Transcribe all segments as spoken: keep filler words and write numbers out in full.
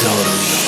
دارویی.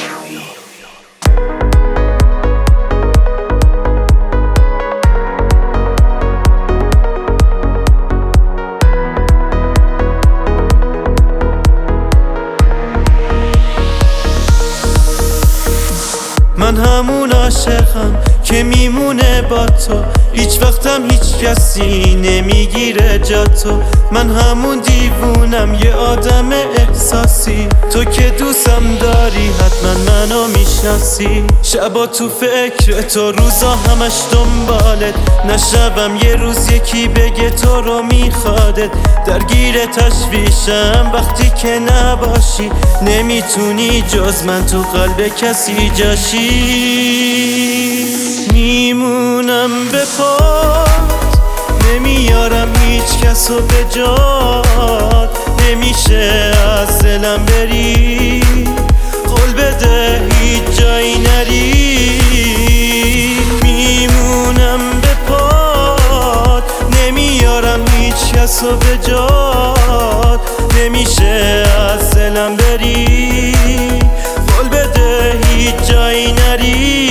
من همون عاشقم که میمونه با تو، هیچ وقتم هیچ کسی نمیگیره جا تو. من همون دیوونم یه آدم احساسی، تو که دوستم داری حتما منو میشناسی. شبا تو فکر تو، روزا همش دنبالت، نشبم یه روز یکی بگه تو رو میخوادت. درگیر تشویشم وقتی که نباشی، نمیتونی جز من تو قلب کسی جاشی. میمونم به پات، نمیارم هیچ کسو به جات. نمیشه از دلم بری، قول بده هیچ جایی نری. میمونم به پات، نمیارم هیچ کسو به جات. نمیشه از دلم بری، قول بده هیچ جایی نری.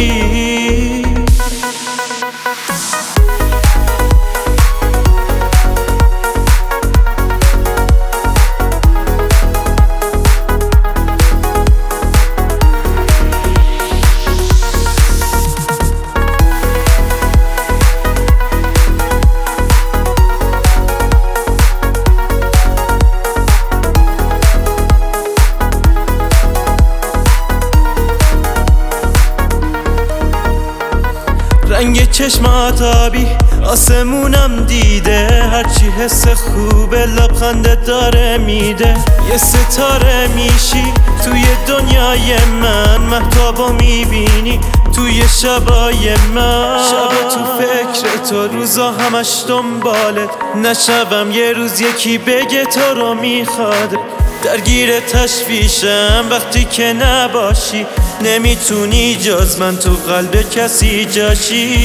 رنگ چشمات آبی، آسمونم دیده. هرچی حس خوبه لبخندت داره میده. یه ستاره میشی توی دنیای من، مهتابو میبینی توی شبای من. شبا تو فکر تو، روزا همش دنبالت، نشبم یه روز یکی بگه تو رو میخواد. درگیر تشویشم وقتی که نباشی، نمیتونی جز من تو قلب کسی جاشی.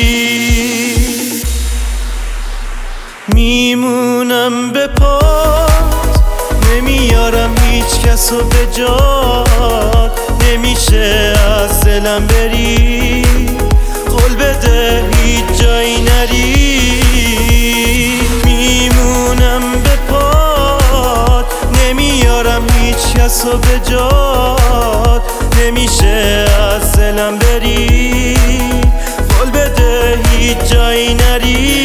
میمونم به پات، نمیارم هیچ کسو به جات. نمیشه از دلم بری، قول بده هیچ جایی نری. میمونم به پات، نمیارم هیچ کسو به جات. نمیشه از دلم بری، قول بده هیچ جایی نری.